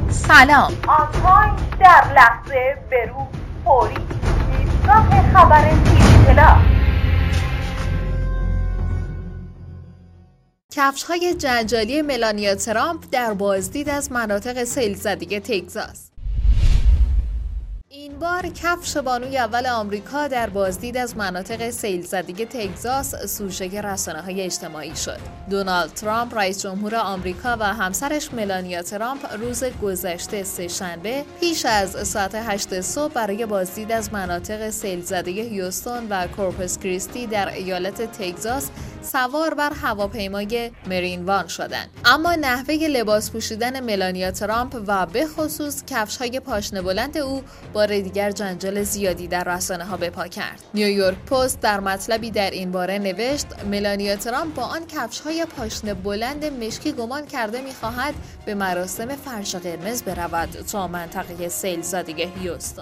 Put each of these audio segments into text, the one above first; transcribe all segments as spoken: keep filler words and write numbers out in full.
سلام. آنتاین در لحظه برو فوری ایستگاه خبر تیوی‌اطلاع. کفش‌های جنجالی ملانیا ترامپ در بازدید از مناطق سیل زده تگزاس. این بار کفش بانوی اول آمریکا در بازدید از مناطق سیل زده تگزاس سوژه رسانه‌های اجتماعی شد. دونالد ترامپ رئیس جمهور آمریکا و همسرش ملانیا ترامپ روز گذشته سه‌شنبه پیش از ساعت هشت صبح برای بازدید از مناطق سیل زده هیوستون و کورپوس کریستی در ایالت تگزاس سوار بر هواپیمای مرین وان شدند. اما نحوه لباس پوشیدن ملانیا ترامپ و به خصوص کفش‌های پاشنه بلند او بار دیگر جنجال زیادی در رسانه‌ها به پا کرد. نیویورک پست در مطلبی در این باره نوشت ملانیا ترامپ با آن کفش‌های پاشنه بلند مشکی گمان کرده می‌خواهد به مراسم فرش قرمز برود تا منطقه سیل زده هیوستون.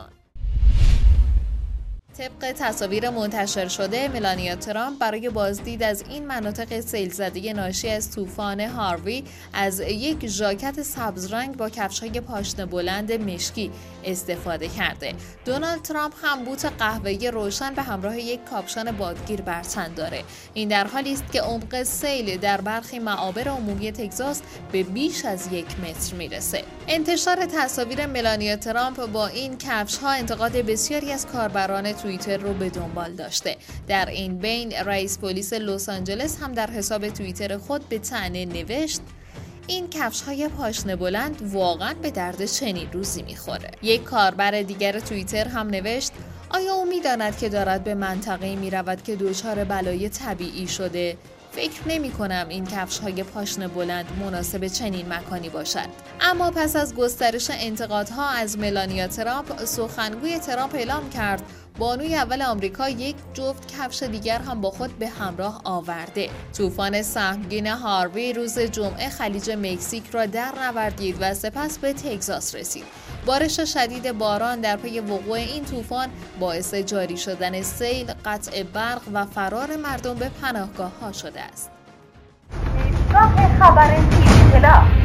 طبق تصاویر منتشر شده ملانیا ترامپ برای بازدید از این مناطق سیل زده ناشی از طوفان هاروی از یک ژاکت سبز رنگ با کفش‌های پاشنه بلند مشکی استفاده کرده. دونالد ترامپ هم بوت قهوه‌ای روشن به همراه یک کاپشن بادگیر بر تن داره. این در حالی است که عمق سیل در برخی معابر عمومی تگزاس به بیش از یک متر میرسه. انتشار تصاویر ملانیا ترامپ با این کفش‌ها انتقاد بسیاری از کاربران توییتر رو به دنبال داشته. در این بین رئیس پلیس لس آنجلس هم در حساب توییتر خود به طعنه نوشت این کفش‌های پاشنه بلند واقعاً به درد چنین روزی می‌خوره. یک کاربر دیگر توییتر هم نوشت آیا او می‌داند که دارد به منطقه‌ای می‌رود که دچار بلای طبیعی شده؟ فکر نمی کنم این کفش‌های پاشنه بلند مناسب چنین مکانی باشد. اما پس از گسترش انتقادها از ملانیا ترامپ، سخنگوی ترامپ اعلام کرد بانوی اول آمریکا یک جفت کفش دیگر هم با خود به همراه آورده. طوفان سهمگین هاروی روز جمعه خلیج مکزیک را در نوردید و سپس به تگزاس رسید. بارش شدید باران در پی وقوع این طوفان باعث جاری شدن سیل، قطع برق و فرار مردم به پناهگاه‌ها شده است. ایستگاه خبر تیوی‌اطلاع.